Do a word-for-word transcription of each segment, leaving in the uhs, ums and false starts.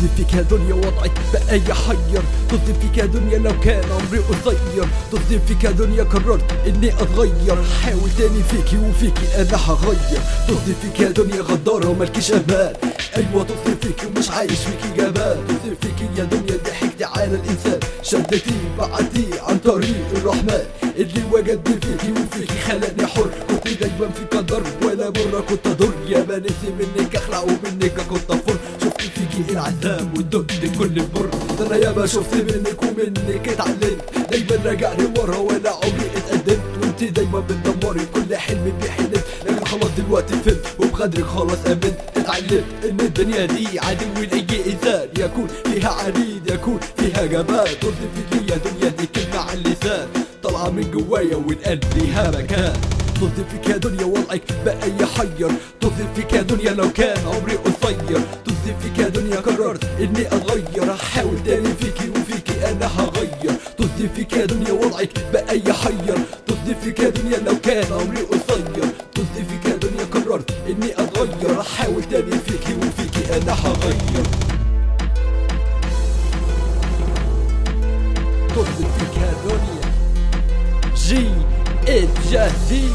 طز فيك يا دنيا وضعك بقى يحير، طز فيك يا دنيا لو كان عمري قصير، طز فيك يا دنيا قررت اني اتغير، حاول تاني فيكي وفيكي انا هغير، طز فيك يا دنيا غدارة وملكيش امان، ايوه طز فيكي ومش عايش فيكي جبان، طز فيكي يا دنيا ضحكتي على الانسان، شدتي بعدتي عن طريق الرحمن اللي وجدني فيكي وفيكي خلاني حر، كنت دايما فيك ضرب ولا مرة كنت اضر، يا ما نسي منك اخلع ومنك كنت افر، شفت فيكي العذاب وندقت كل البر، ده انا ياما شفت منك ومنك اتعلمت، دايما راجع لورا ولا عمري اتقدمت، وانت دايما بتدمري كل حلم بحلمت، لكن خلاص دلوقتي فهمت وبقدرك خلاص امنت، اتعلمت ان الدنيا دي عدو لاي انسان، يكون فيها عنيد يكون فيها جبان، طز فيكي يا دنيا دي كلمة على اللسان طالعة من جوايا والقلب ليها مكان، طز فيك يا دنيا وضعك بقى يحير، طز فيك يا دنيا لو كان عمري قصير، طز فيك يا دنيا قررت اني اتغير، هحاول تاني فيكي وفيكي انا هغير، طز فيك يا دنيا وضعك بقى يحير، طز فيك يا دنيا لو كان عمري قصير، طز فيك يا دنيا قررت اني اتغير، هحاول تاني فيكي وفيكي انا هغير، طز فيك يا دنيا جي اتجازي.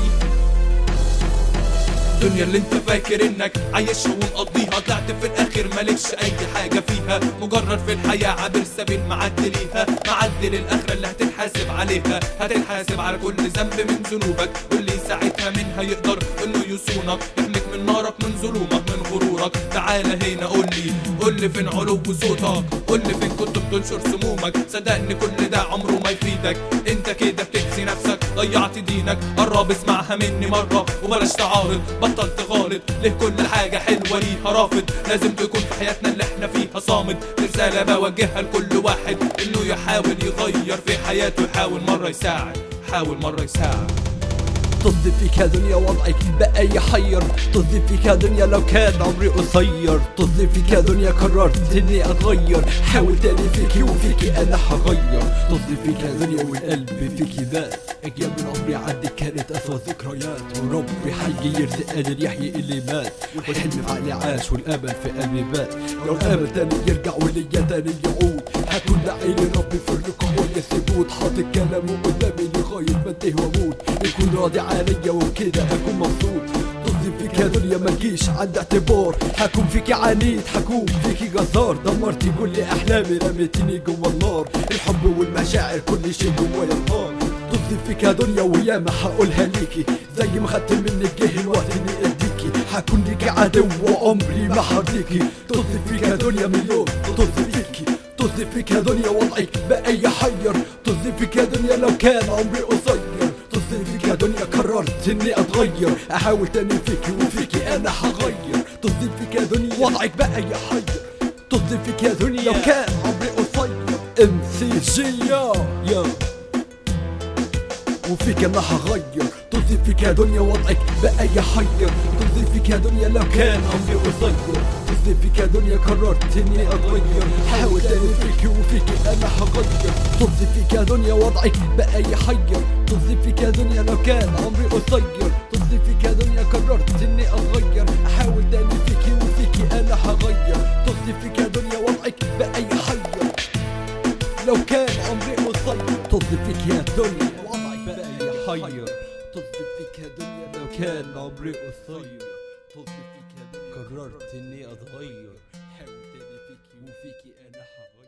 الدنيا اللي انت فاكر انك عايشها ومقضيها، طلعت في الاخر مالكش اي حاجة فيها، مجرد في الحياة عابر سبيل معدي ليها، معدي للاخرة اللي هتتحاسب عليها، هتتحاسب على كل ذنب من ذنوبك، واللي ساعتها منها يقدر انه يصونك، يحميك من نارك من ظلومك من غرورك، تعالى هنا قولي قولي فين علو صوتك، قولي فين كنت بتنشر سمومك، صدقني كل ده عمره ما يفيدك، انت كده بتأذي نفسك ضيعت دينك، قرب اسمعها مني مرة وبلاش تعارض، بطل تغالط ليه كل حاجة حلوة ليها رافض، لازم تكون في حياتنا اللي احنا فيها صامد، رسالة بوجهها لكل واحد انه يحاول يغير في حياته، يحاول مرة يساعد حاول مرة يساعد. طز فيك يا دنيا وضعك بقى يحير، طز فيك يا دنيا لو كان عمري قصير، طز فيك يا دنيا قررت اني اتغير، حاول تاني فيكي وفيكي انا هغير، طز فيك يا دنيا والقلب فيكي ذات، ايام من عمري عدت كانت اسوأ ذكريات، وربي حي يرزق قادر يحيي اللي مات، والحلم في عقلي عاش والامل في قلبي بات، لو الامل تاني يرجع وليا تاني يعود، هكون داعي ربي في الركوع والثبوت، حاطط كلامه قدامي لغاية ما انتهي واموت، يكون راضي عليا وبكده هكون مبسوط، طز فيك يا دنيا ملكيش عند اعتبار، هكون فيكي عنيد هكون فيكي جزار، دمرتي كل احلامي رميتيني جوا النار، الحب والمشاعر كل شي جوايا النار، طز فيك يا دنيا وياما هقولها ليكي، زي ما خدت منك جه الوقت اني اديكي، هكون ليكي عدو وعمري ما هرضيكي، طز فيك يا دنيا مليون طز فيكي، طز فيك يا دنيا وضعك بقى يحير، طز فيك يا دنيا لو كان عمري قصير، طز فيك يا دنيا قررت اني اتغير، احاول تاني فيكي وفيكي انا هغير، طز فيك يا دنيا وضعك بقى يحير، طز فيك يا دنيا لو كان عمري قصير، ام سي جي يا يا وفيك انا هغير، طز فيك يا دنيا وضعك بقى يحير، طز فيك يا دنيا لو كان عمري قصير، طز فيك يا دنيا قررت اني اتغير، حاول تاني فيكي وفيكي انا هغير، طز فيك يا دنيا وضعك بقى يحير، طز فيك يا دنيا لو كان عمري قصير، طز فيك يا دنيا قررت اني اتغير، احاول تاني فيكي وفيكي انا هغير، طز فيك يا دنيا وضعك بقى يحير، لو كان عمري قصير، طز فيك يا دنيا وضعك بقى يحير، طز فيك يا دنيا لو كان عمري قصير، طز فيك يا دنيا قررت اني اتغير، حاول تاني فيكي وفيكي انا هغير.